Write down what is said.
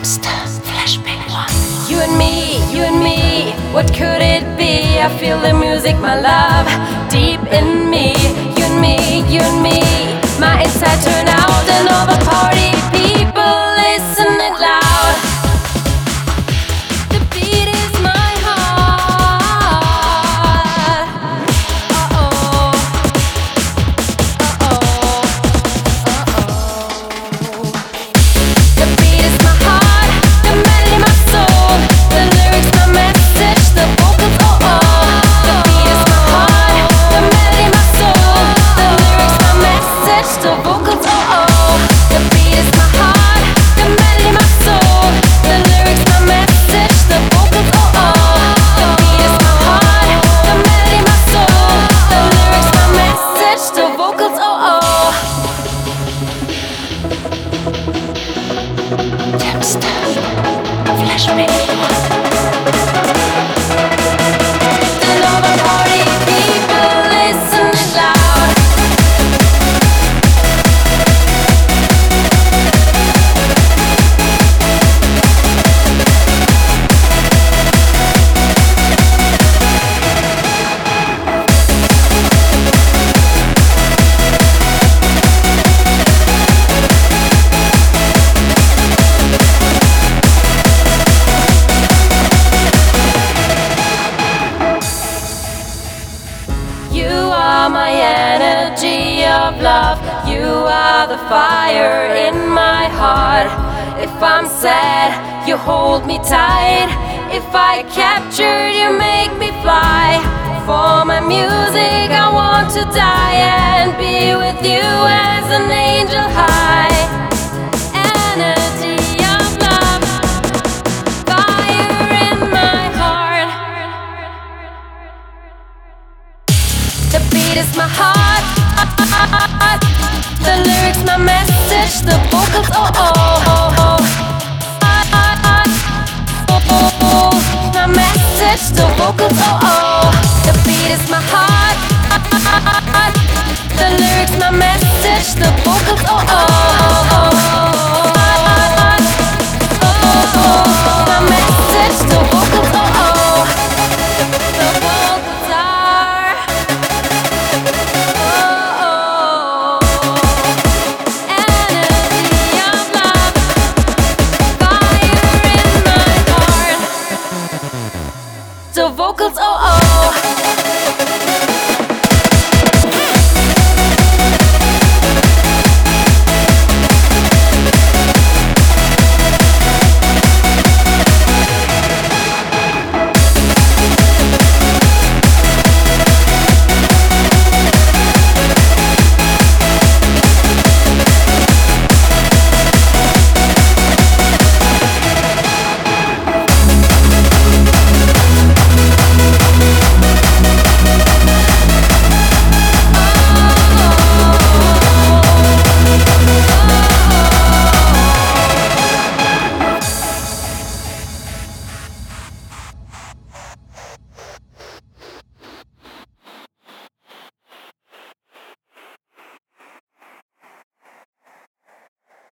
You and me, what could it be? I feel the music, my love, deep in me. You and me, my inside turn out and all the party people listen it loud. The beat is my heart. Uh-oh. The beat is my heart, the melody my soul, the lyrics my message, the vocals oh. The beat is my heart, the melody my soul, the lyrics my message, the vocals oh. The beat is my heart, the melody my soul, the lyrics my message, the vocals oh. The beat is my heart, the melody my soul, the lyrics my message, the vocals oh. Flashback. And all the party people listen it loud. You are my energy of love. You are the fire in my heart. If I'm sad, you hold me tight. If I captured, you make me fly. For my music, I want to die and be with you as an angel high. Energy of love, fire in my heart. The beat is my heart, the lyrics my message, the vocals oh oh oh oh. My message, the vocals oh oh. The beat is my heart, the lyrics my message, the vocals oh oh oh. My message, the vocals oh oh. The vocals are energy of love, fire in my heart. The vocals oh oh.